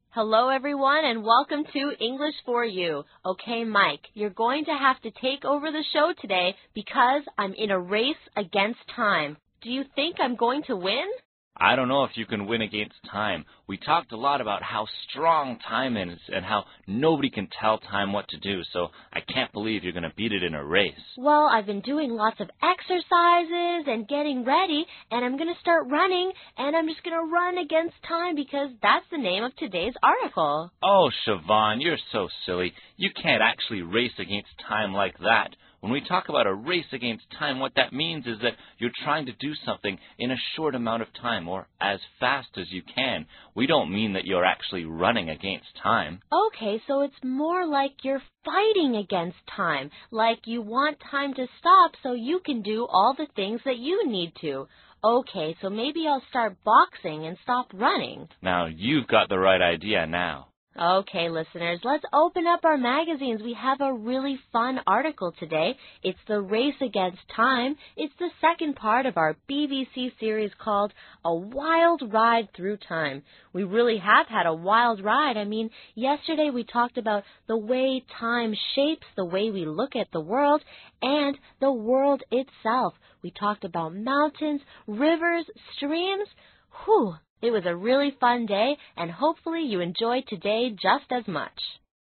Hello, everyone, and welcome to English for You. Okay, Mike, you're going to have to take over the show today because I'm in a race against time. Do you think I'm going to win? I don't know if you can win against time. We talked a lot about how strong time is and how nobody can tell time what to do, so I can't believe you're going to beat it in a race. Well, I've been doing lots of exercises and getting ready, and I'm going to start running, and I'm just going to run against time because that's the name of today's article. Oh, Siobhan, you're so silly. You can't actually race against time like that. When we talk about a race against time, what that means is that you're trying to do something in a short amount of time or as fast as you can. We don't mean that you're actually running against time. Okay, so it's more like you're fighting against time, like you want time to stop so you can do all the things that you need to. Okay, so maybe I'll start boxing and stop running. Now, you've got the right idea now. Okay, listeners, let's open up our magazines. We have a really fun article today. It's The Race Against Time. It's the second part of our BBC series called A Wild Ride Through Time. We really have had a wild ride. I mean, yesterday we talked about the way time shapes the way we look at the world and the world itself. We talked about mountains, rivers, streams. Whew! It was a really fun day, and hopefully you enjoyed today just as much.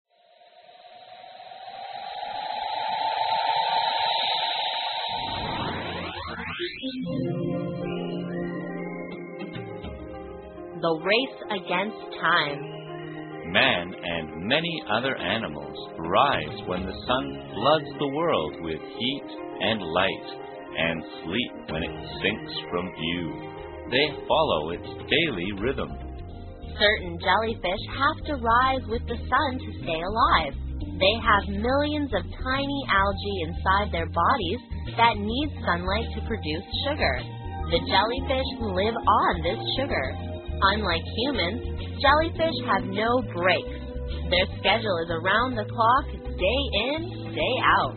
The Race Against Time. Man and many other animals rise when the sun floods the world with heat and light, and sleep when it sinks from view. They follow its daily rhythm. Certain jellyfish have to rise with the sun to stay alive. They have millions of tiny algae inside their bodies that need sunlight to produce sugar. The jellyfish live on this sugar. Unlike humans, jellyfish have no breaks. Their schedule is around the clock, day in, day out.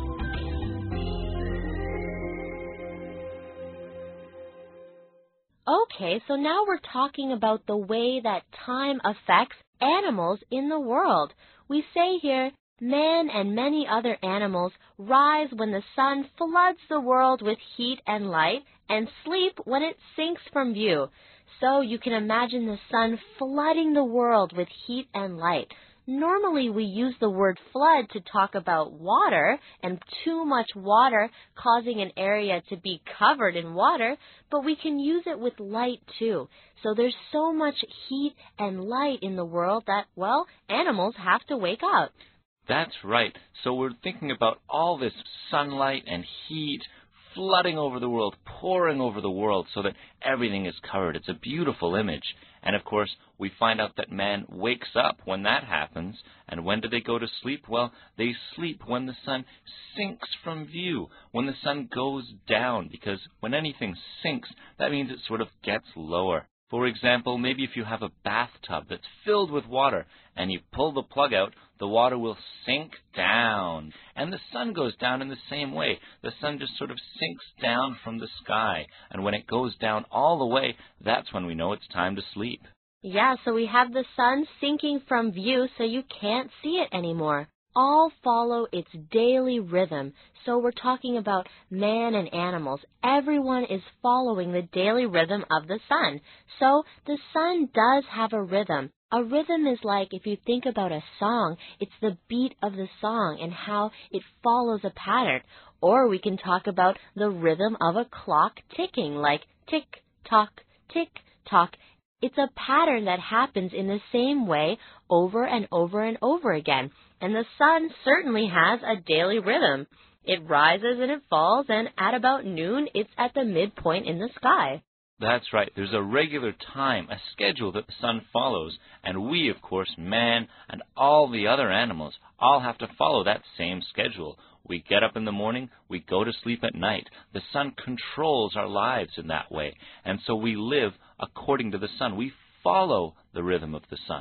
Okay, so now we're talking about the way that time affects animals in the world. We say here, man and many other animals rise when the sun floods the world with heat and light, and sleep when it sinks from view. So you can imagine the sun flooding the world with heat and light. Normally we use the word flood to talk about water and too much water causing an area to be covered in water, but we can use it with light too. So there's so much heat and light in the world that, well, animals have to wake up. That's right. So we're thinking about all this sunlight and heat flooding over the world, pouring over the world so that everything is covered. It's a beautiful image. And of course, we find out that man wakes up when that happens. And when do they go to sleep? Well, they sleep when the sun sinks from view, when the sun goes down, because when anything sinks, that means it sort of gets lower. For example, maybe if you have a bathtub that's filled with water and you pull the plug out, the water will sink down. And the sun goes down in the same way. The sun just sort of sinks down from the sky. And when it goes down all the way, that's when we know it's time to sleep. Yeah, so we have the sun sinking from view so you can't see it anymore. All follow its daily rhythm. So we're talking about man and animals. Everyone is following the daily rhythm of the sun. So the sun does have a rhythm. A rhythm is like, if you think about a song, it's the beat of the song and how it follows a pattern. Or we can talk about the rhythm of a clock ticking, like tick-tock, tick-tock. It's a pattern that happens in the same way over and over and over again. And the sun certainly has a daily rhythm. It rises and it falls, and at about noon, it's at the midpoint in the sky. That's right. There's a regular time, a schedule that the sun follows, and we, of course, man and all the other animals, all have to follow that same schedule. We get up in the morning, we go to sleep at night. The sun controls our lives in that way, and so we live according to the sun. We follow the rhythm of the sun.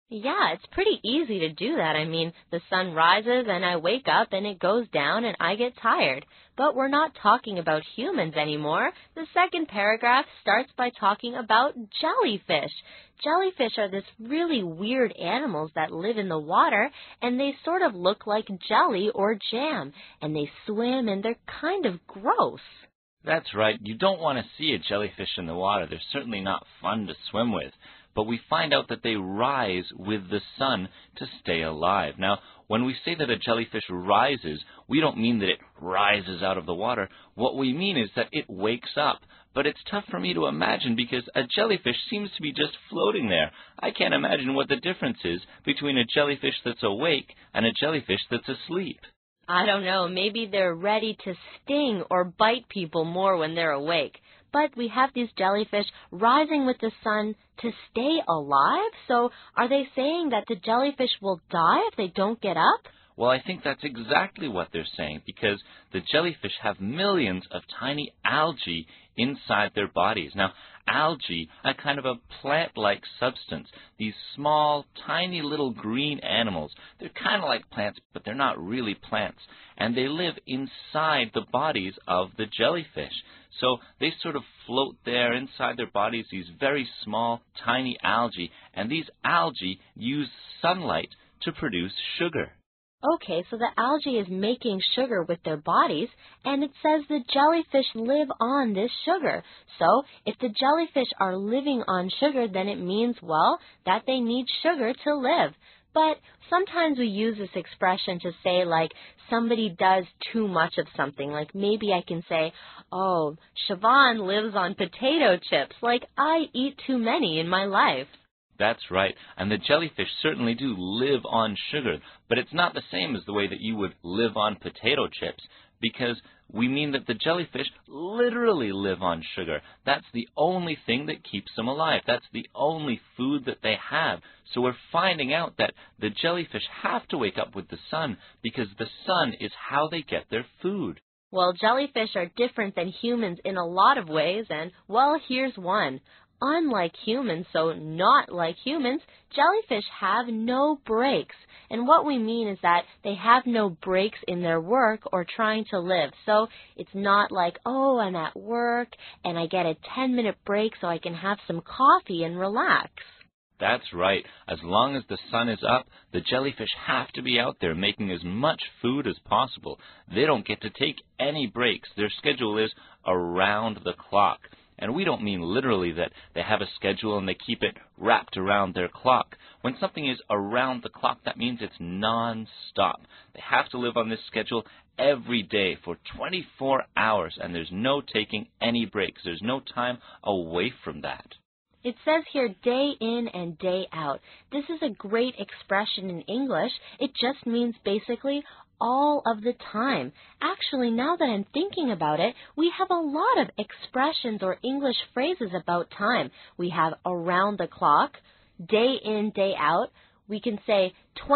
Yeah, it's pretty easy to do that. I mean, the sun rises and I wake up and it goes down and I get tired. But we're not talking about humans anymore. The second paragraph starts by talking about jellyfish. Jellyfish are this really weird animals that live in the water, and they sort of look like jelly or jam, and they swim and they're kind of gross. That's right. You don't want to see a jellyfish in the water. They're certainly not fun to swim with. But we find out that they rise with the sun to stay alive. Now, when we say that a jellyfish rises, we don't mean that it rises out of the water. What we mean is that it wakes up. But it's tough for me to imagine because a jellyfish seems to be just floating there. I can't imagine what the difference is between a jellyfish that's awake and a jellyfish that's asleep. I don't know, maybe they're ready to sting or bite people more when they're awake. But we have these jellyfish rising with the sun to stay alive? So are they saying that the jellyfish will die if they don't get up? Well, I think that's exactly what they're saying, because the jellyfish have millions of tiny algae inside their bodies. Now, algae are kind of a plant-like substance. These small, tiny little green animals, they're kind of like plants, but they're not really plants. And they live inside the bodies of the jellyfish. So they sort of float there inside their bodies, these very small, tiny algae. And these algae use sunlight to produce sugar. Okay, so the algae is making sugar with their bodies, and it says the jellyfish live on this sugar. So if the jellyfish are living on sugar, then it means, well, that they need sugar to live. But sometimes we use this expression to say, like, somebody does too much of something. Like, maybe I can say, oh, Siobhan lives on potato chips. Like, I eat too many in my life. That's right, and the jellyfish certainly do live on sugar, but it's not the same as the way that you would live on potato chips, because we mean that the jellyfish literally live on sugar. That's the only thing that keeps them alive. That's the only food that they have. So we're finding out that the jellyfish have to wake up with the sun, because the sun is how they get their food. Well, jellyfish are different than humans in a lot of ways, and, well, here's one. Unlike humans, so not like humans, jellyfish have no breaks. And what we mean is that they have no breaks in their work or trying to live. So it's not like, oh, I'm at work and I get a 10-minute break so I can have some coffee and relax. That's right. As long as the sun is up, the jellyfish have to be out there making as much food as possible. They don't get to take any breaks. Their schedule is around the clock. And we don't mean literally that they have a schedule and they keep it wrapped around their clock. When something is around the clock, that means it's non-stop. They have to live on this schedule every day for 24 hours, and there's no taking any breaks. There's no time away from that. It says here day in and day out. This is a great expression in English. It just means basically all of the time. Actually, now that I'm thinking about it, we have a lot of expressions or English phrases about time. We have around the clock, day in, day out. We can say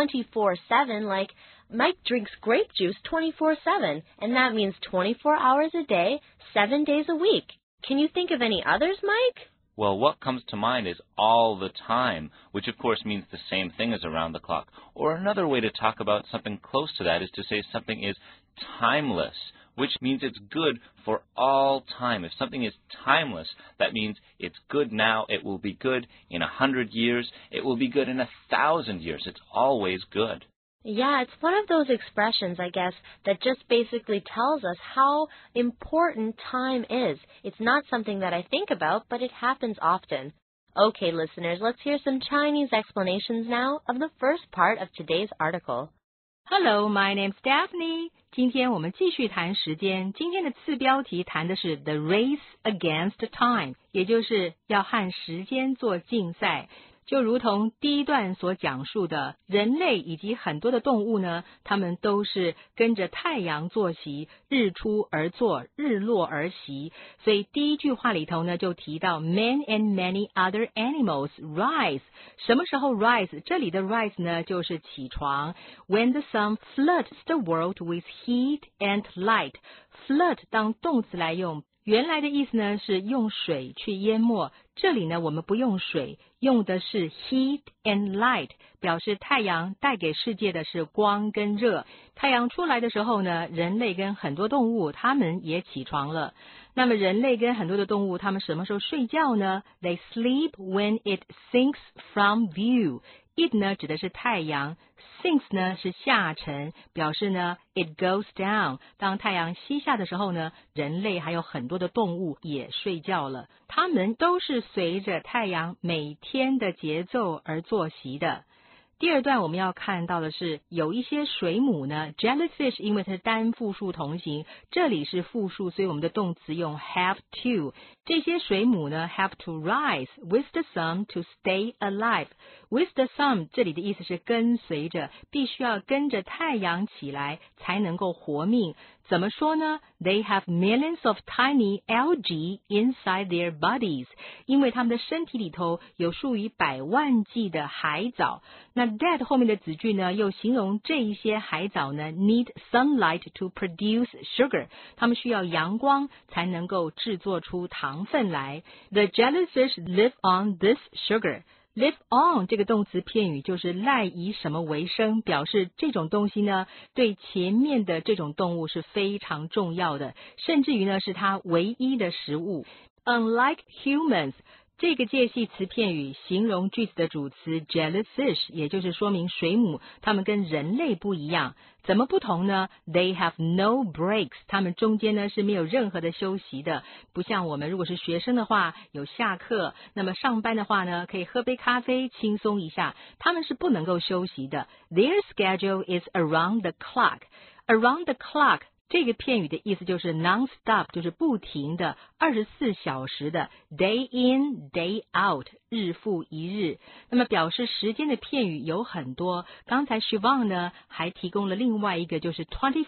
24/7, like Mike drinks grape juice 24/7, and that means 24 hours a day, 7 days a week. Can you think of any others, Mike? Well, what comes to mind is all the time, which of course means the same thing as around the clock. Or another way to talk about something close to that is to say something is timeless, which means it's good for all time. If something is timeless, that means it's good now, it will be good in 100 years, it will be good in 1,000 years. It's always good. Yeah, it's one of those expressions, I guess, that just basically tells us how important time is. It's not something that I think about, but it happens often. Okay, listeners, let's hear some Chinese explanations now of the first part of today's article. Hello, my name's Daphne. 今天我们继续谈时间。今天的次标题谈的是 The Race Against Time， 也就是要和时间做竞赛。就如同第一段所讲述的，人类以及很多的动物呢，它们都是跟着太阳作息，日出而作，日落而息。所以第一句话里头呢，就提到 Man and many other animals rise。什么时候 rise？ 这里的 rise 呢，就是起床。When the sun floods the world with heat and light。flood 当动词来用。原来的意思呢是用水去淹没，这里呢我们不用水，用的是 heat and light， 表示太阳带给世界的是光跟热。太阳出来的时候呢，人类跟很多动物它们也起床了。那么人类跟很多的动物它们什么时候睡觉呢？ They sleep when it sinks from view。It 呢指的是太阳， sinks 呢是下沉，表示呢 it goes down。 当太阳西下的时候呢，人类还有很多的动物也睡觉了，它们都是随着太阳每天的节奏而作息的。第二段我们要看到的是有一些水母呢 jellyfish 因为它是单复数同形，这里是复数，所以我们的动词用 have to。 这些水母呢 have to rise with the sun to stay alive。 with the sun 这里的意思是跟随着，必须要跟着太阳起来才能够活命。怎么说呢？ They have millions of tiny algae inside their bodies。 因为他们的身体里头有数以百万计的海藻。那 that 后面的子句呢，又形容这一些海藻呢 need sunlight to produce sugar。 它们需要阳光才能够制作出糖分来。 The jellyfish live on this sugar。Live on 这个动词片语就是赖以什么为生，表示这种东西呢对前面的这种动物是非常重要的，甚至于呢是它唯一的食物。 Unlike humans，这个介系词片语形容句子的主词 jellyfish， 也就是说明水母它们跟人类不一样。怎么不同呢？ They have no breaks， 它们中间呢是没有任何的休息的，不像我们如果是学生的话有下课，那么上班的话呢可以喝杯咖啡轻松一下，他们是不能够休息的。 Their schedule is around the clock。Around the clock这个片语的意思就是 non-stop， 就是不停的24小时的 day in day out， 日复一日。那么表示时间的片语有很多，刚才 Siobhan 呢还提供了另外一个就是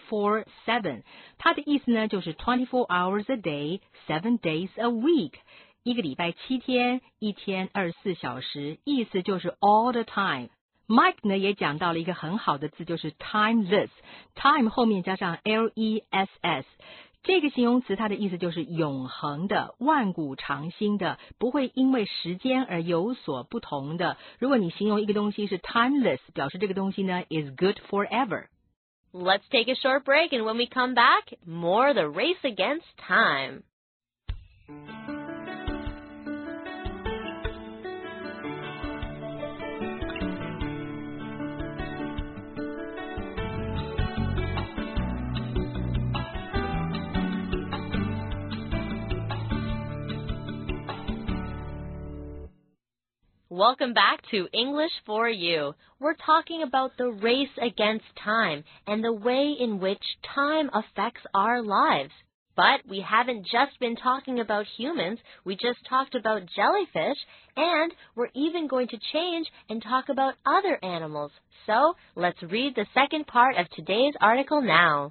24/7， 它的意思呢就是 24 hours a day, 7 days a week， 一个礼拜7天，一天24小时，意思就是 all the time。Mike 呢也讲到了一个很好的字，就是 timeless， time 后面加上 less， 这个形容词它的意思就是永恒的，万古长新的，不会因为时间而有所不同的。如果你形容一个东西是 timeless， 表示这个东西呢 is good forever。 Let's take a short break, and when we come back, more The Race Against Time. Welcome back to English for You. We're talking about the race against time and the way in which time affects our lives. But we haven't just been talking about humans, we just talked about jellyfish, and we're even going to change and talk about other animals. So, let's read the second part of today's article now.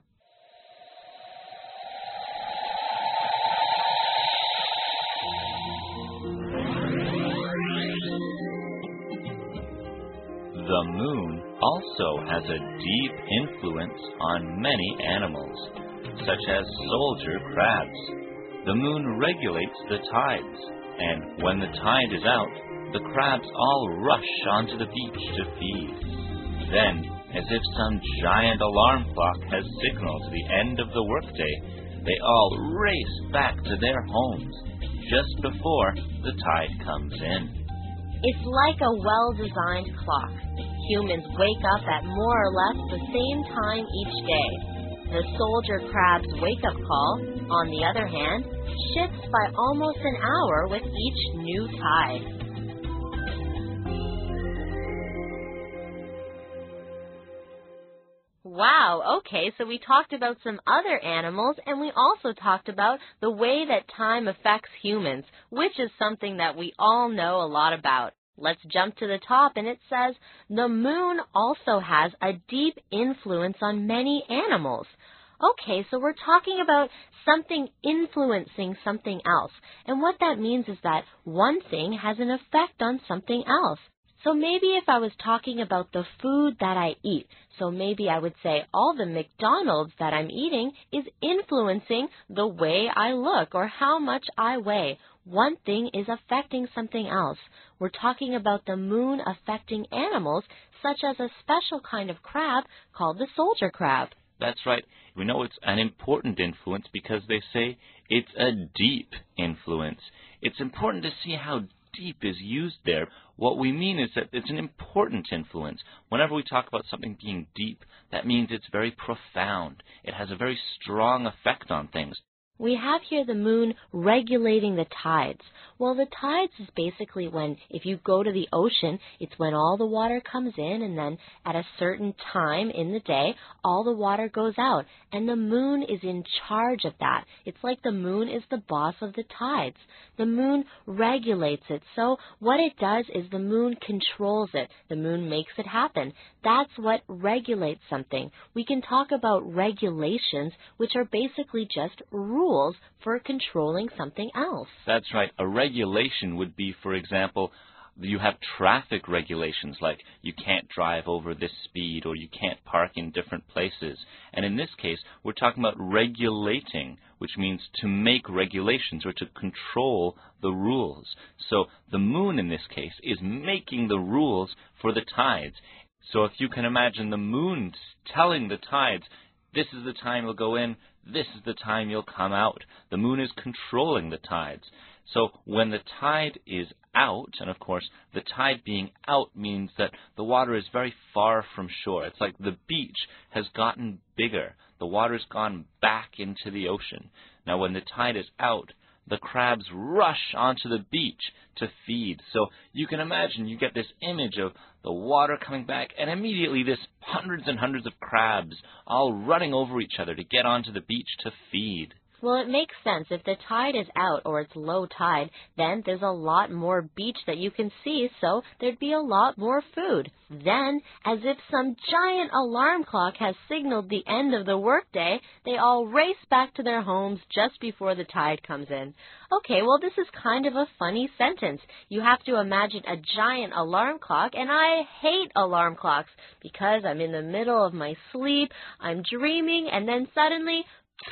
The moon also has a deep influence on many animals, such as soldier crabs. The moon regulates the tides, and when the tide is out, the crabs all rush onto the beach to feed. Then, as if some giant alarm clock has signaled the end of the workday, they all race back to their homes just before the tide comes in. It's like a well-designed clock. Humans wake up at more or less the same time each day. The soldier crab's wake-up call, on the other hand, shifts by almost an hour with each new tide. Wow, okay, so we talked about some other animals, and we also talked about the way that time affects humans, which is something that we all know a lot about. Let's jump to the top, and it says, the moon also has a deep influence on many animals. Okay, so we're talking about something influencing something else, and what that means is that one thing has an effect on something else. So maybe if I was talking about the food that I eat, so maybe I would say all the McDonald's that I'm eating is influencing the way I look or how much I weigh. one thing is affecting something else. We're talking about the moon affecting animals, such as a special kind of crab called the soldier crab. That's right. We know it's an important influence because they say it's a deep influence. It's important to see how deep is used there. What we mean is that it's an important influence. Whenever we talk about something being deep, that means it's very profound. It has a very strong effect on things. We have here the moon regulating the tides. Well, the tides is basically when, if you go to the ocean, it's when all the water comes in, and then at a certain time in the day, all the water goes out. And the moon is in charge of that. It's like the moon is the boss of the tides. The moon regulates it. So what it does is the moon controls it. The moon makes it happen. That's what regulates something. We can talk about regulations, which are basically just rules for controlling something else. That's right. A regulation would be, for example, you have traffic regulations like you can't drive over this speed or you can't park in different places. And in this case, we're talking about regulating, which means to make regulations or to control the rules. So the moon in this case is making the rules for the tides. So if you can imagine the moon telling the tides, this is the time you'll go in, this is the time you'll come out. The moon is controlling the tides. So when the tide is out, and of course the tide being out means that the water is very far from shore. It's like the beach has gotten bigger. The water's gone back into the ocean. Now when the tide is out, the crabs rush onto the beach to feed. So you can imagine you get this image of the water coming back, and immediately this hundreds and hundreds of crabs all running over each other to get onto the beach to feed. Well, it makes sense. If the tide is out or it's low tide, then there's a lot more beach that you can see, so there'd be a lot more food. Then, as if some giant alarm clock has signaled the end of the workday, they all race back to their homes just before the tide comes in. Okay, well, this is kind of a funny sentence. You have to imagine a giant alarm clock, and I hate alarm clocks because I'm in the middle of my sleep, I'm dreaming, and then suddenly...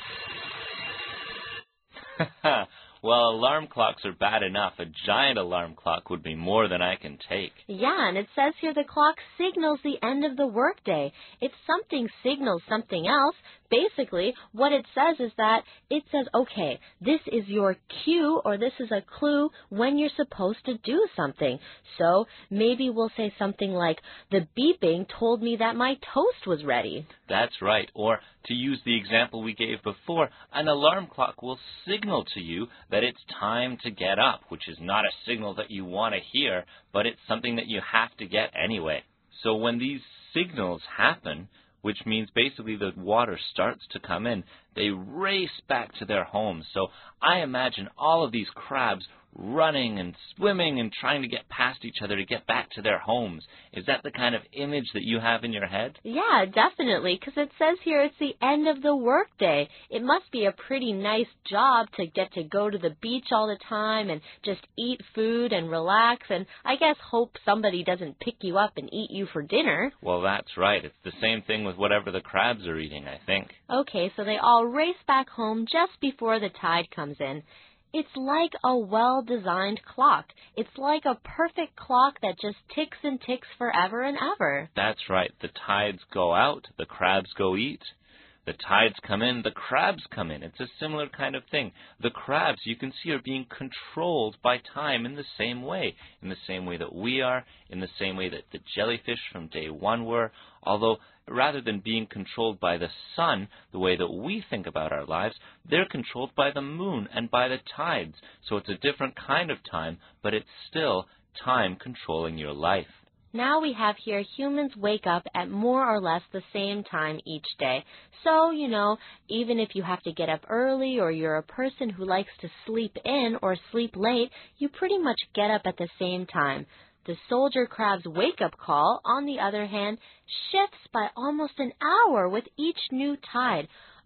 Well, alarm clocks are bad enough. A giant alarm clock would be more than I can take. Yeah, and it says here the clock signals the end of the workday. If something signals something else, basically what it says is that it says, okay, this is your cue or this is a clue when you're supposed to do something. So maybe we'll say something like, the beeping told me that my toast was ready. That's right. Or to use the example we gave before, an alarm clock will signal to you that it's time to get up, which is not a signal that you want to hear, but it's something that you have to get anyway. So when these signals happen, which means basically the water starts to come in, they race back to their homes. So I imagine all of these crabs running and swimming and trying to get past each other to get back to their homes. Is that the kind of image that you have in your head? Yeah, definitely, because it says here it's the end of the workday. It must be a pretty nice job to get to go to the beach all the time and just eat food and relax, and I guess hope somebody doesn't pick you up and eat you for dinner. Well, that's right. It's the same thing with whatever the crabs are eating, I think. Okay, so they all race back home just before the tide comes in. It's like a well-designed clock. It's like a perfect clock that just ticks and ticks forever and ever. That's right. The tides go out, the crabs go eat. The tides come in, the crabs come in. It's a similar kind of thing. The crabs, you can see, are being controlled by time in the same way that we are, in the same way that the jellyfish from day one were, although rather than being controlled by the sun, the way that we think about our lives, they're controlled by the moon and by the tides. So it's a different kind of time, but it's still time controlling your life. Now we have here humans wake up at more or less the same time each day. So, even if you have to get up early or you're a person who likes to sleep in or sleep late, you pretty much get up at the same time. The soldier crab's wake-up call, on the other hand, shifts by almost an hour with each new tide.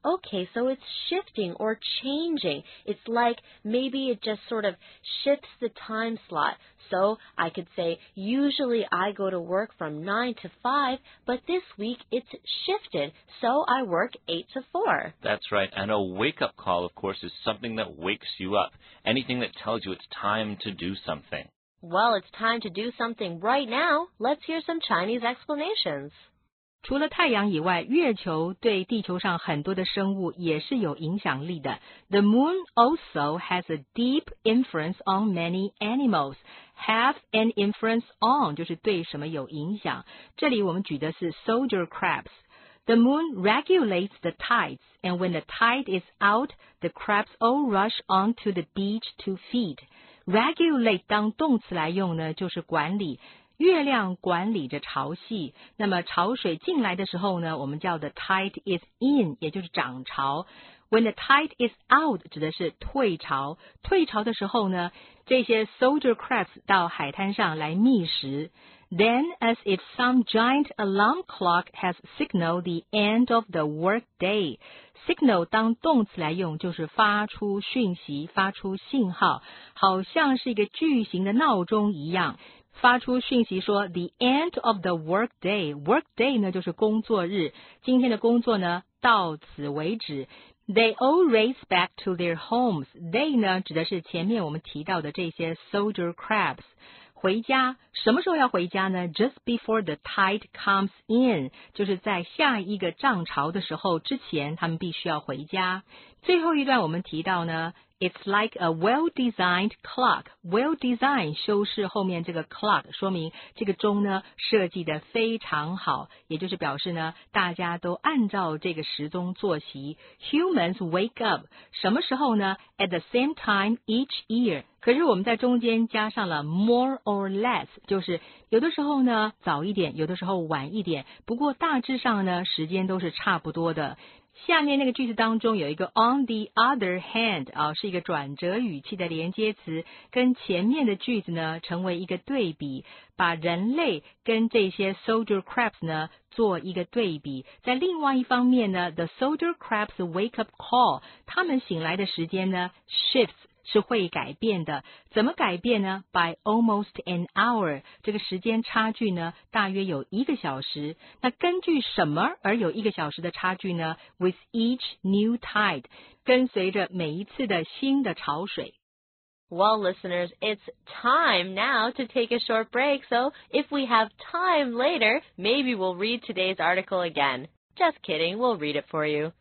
Okay, so it's shifting or changing. It's like maybe it just sort of shifts the time slot. So I could say, usually I go to work from 9 to 5, but this week it's shifted, so I work 8 to 4. That's right. And a wake-up call, of course, is something that wakes you up. Anything that tells you it's time to do something. Well, it's time to do something right now. Let's hear some Chinese explanations. 除了太阳以外，月球对地球上很多的生物也是有影响力的。The moon also has a deep influence on many animals. Have an influence on 就是对什么有影响。这里我们举的是 soldier crabs. The moon regulates the tides, and when the tide is out, the crabs all rush onto the beach to feed. Regulate 当动词来用呢，就是管理。月亮管理着潮汐，那么潮水进来的时候呢，我们叫的 tide is in， 也就是涨潮。When the tide is out 指的是退潮，退潮的时候呢，这些 soldier crabs 到海滩上来觅食。Then, as if some giant alarm clock has signaled the end of the workday. Signal 当动词来用，就是发出讯息、发出信号，好像是一个巨型的闹钟一样。发出讯息说 the end of the workday. Workday 呢就是工作日，今天的工作呢到此为止。They all race back to their homes. They 呢指的是前面我们提到的这些 soldier crabs。回家，什么时候要回家呢？ Just before the tide comes in， 就是在下一个涨潮的时候之前，他们必须要回家。最后一段我们提到呢，It's like a well-designed clock. Well-designed 修饰后面这个 clock， 说明这个钟呢设计得非常好，也就是表示呢大家都按照这个时钟作息。Humans wake up 什么时候呢 ？At the same time each year。可是我们在中间加上了 more or less， 就是有的时候呢早一点，有的时候晚一点，不过大致上呢时间都是差不多的。下面那个句子当中有一个 on the other hand 是一个转折语气的连接词，跟前面的句子呢成为一个对比，把人类跟这些 soldier crabs 呢做一个对比。在另外一方面呢 the soldier crabs wake up call， 他们醒来的时间呢 shifts，是会改变的，怎么改变呢 ？By almost an hour， 这个时间差距呢，大约有1个小时。那根据什么而有1个小时的差距呢 ？With each new tide， 跟随着每一次的新的潮水。 Well, listeners, it's time now to take a short break, so if we have time later, maybe we'll read today's article again. Just kidding, we'll read it for you.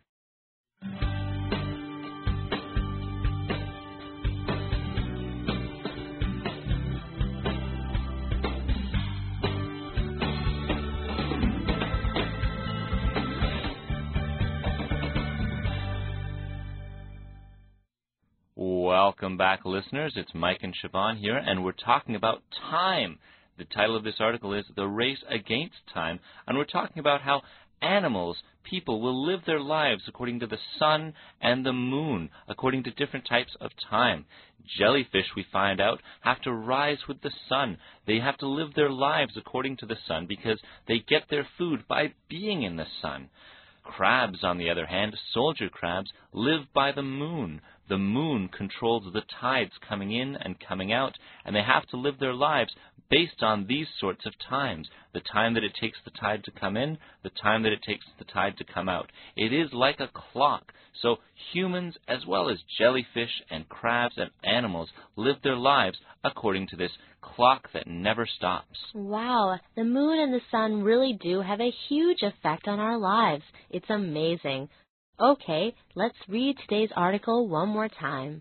Welcome back, listeners. It's Mike and Siobhan here, and we're talking about time. The title of this article is The Race Against Time, and we're talking about how animals, people, will live their lives according to the sun and the moon, according to different types of time. Jellyfish, we find out, have to rise with the sun. They have to live their lives according to the sun because they get their food by being in the sun. Crabs, on the other hand, soldier crabs, live by the moon. The moon controls the tides coming in and coming out, and they have to live their lives based on these sorts of times. The time that it takes the tide to come in, the time that it takes the tide to come out. It is like a clock. So humans, as well as jellyfish and crabs and animals, live their lives according to this clock that never stops. Wow, the moon and the sun really do have a huge effect on our lives. It's amazing. Okay, let's read today's article one more time.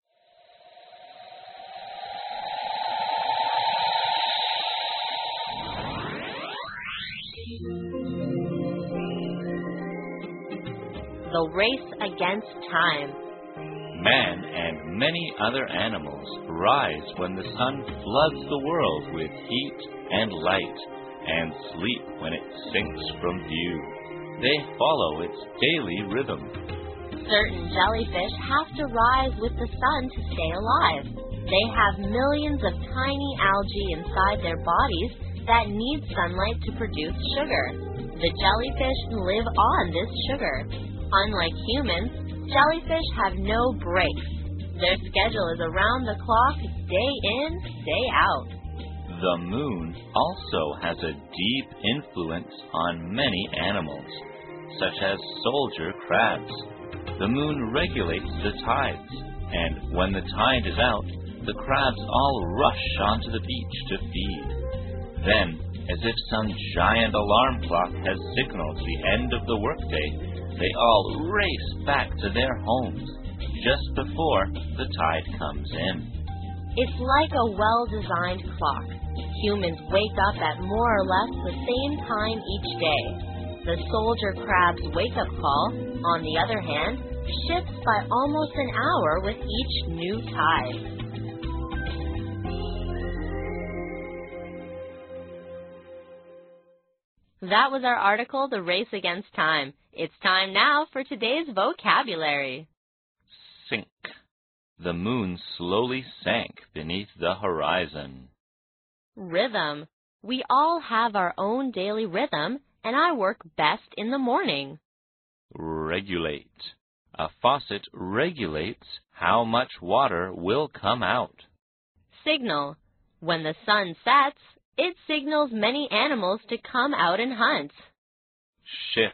The Race Against Time. Man and many other animals rise when the sun floods the world with heat and light, and sleep when it sinks from view. They follow its daily rhythm. Certain jellyfish have to rise with the sun to stay alive. They have millions of tiny algae inside their bodies that need sunlight to produce sugar. The jellyfish live on this sugar. Unlike humans, jellyfish have no breaks. Their schedule is around the clock, day in, day out. The moon also has a deep influence on many animals, such as soldier crabs. The moon regulates the tides, and when the tide is out, the crabs all rush onto the beach to feed. Then, as if some giant alarm clock has signaled the end of the workday, they all race back to their homes just before the tide comes in. It's like a well-designed clock. Humans wake up at more or less the same time each day. The soldier crab's wake-up call, on the other hand, shifts by almost an hour with each new tide. That was our article, The Race Against Time. It's time now for today's vocabulary. Sink. The moon slowly sank beneath the horizon. Rhythm. We all have our own daily rhythm, and I work best in the morning. Regulate. A faucet regulates how much water will come out. Signal. When the sun sets, it signals many animals to come out and hunt. Shift.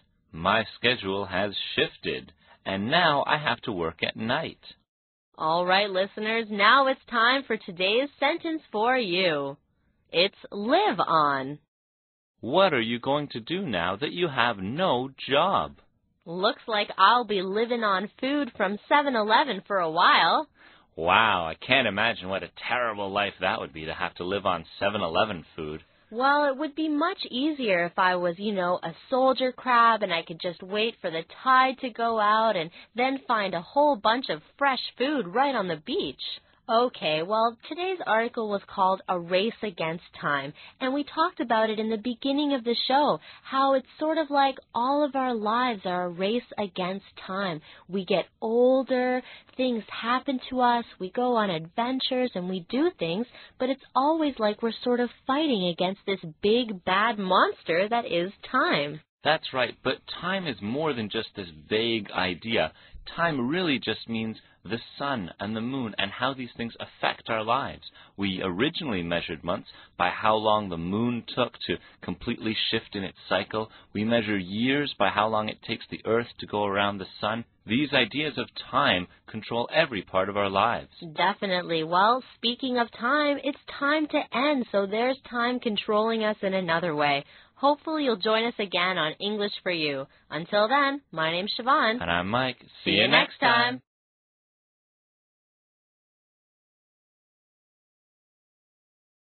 My schedule has shifted, and now I have to work at night. All right, listeners, now it's time for today's sentence for you. It's live on. What are you going to do now that you have no job? Looks like I'll be living on food from 7-Eleven for a while. Wow, I can't imagine what a terrible life that would be to have to live on 7-Eleven food. Well, it would be much easier if I was, a soldier crab and I could just wait for the tide to go out and then find a whole bunch of fresh food right on the beach. Okay, well, today's article was called A Race Against Time, and we talked about it in the beginning of the show, how it's sort of like all of our lives are a race against time. We get older, things happen to us, we go on adventures, and we do things, but it's always like we're sort of fighting against this big, bad monster that is time. That's right, but time is more than just this vague idea. Time really just means the sun and the moon and how these things affect our lives. We originally measured months by how long the moon took to completely shift in its cycle. We measure years by how long it takes the earth to go around the sun. These ideas of time control every part of our lives. Definitely. Well, speaking of time, it's time to end, so there's time controlling us in another way. Hopefully you'll join us again on English for You. Until then, my name's Siobhan. And I'm Mike. See you next time.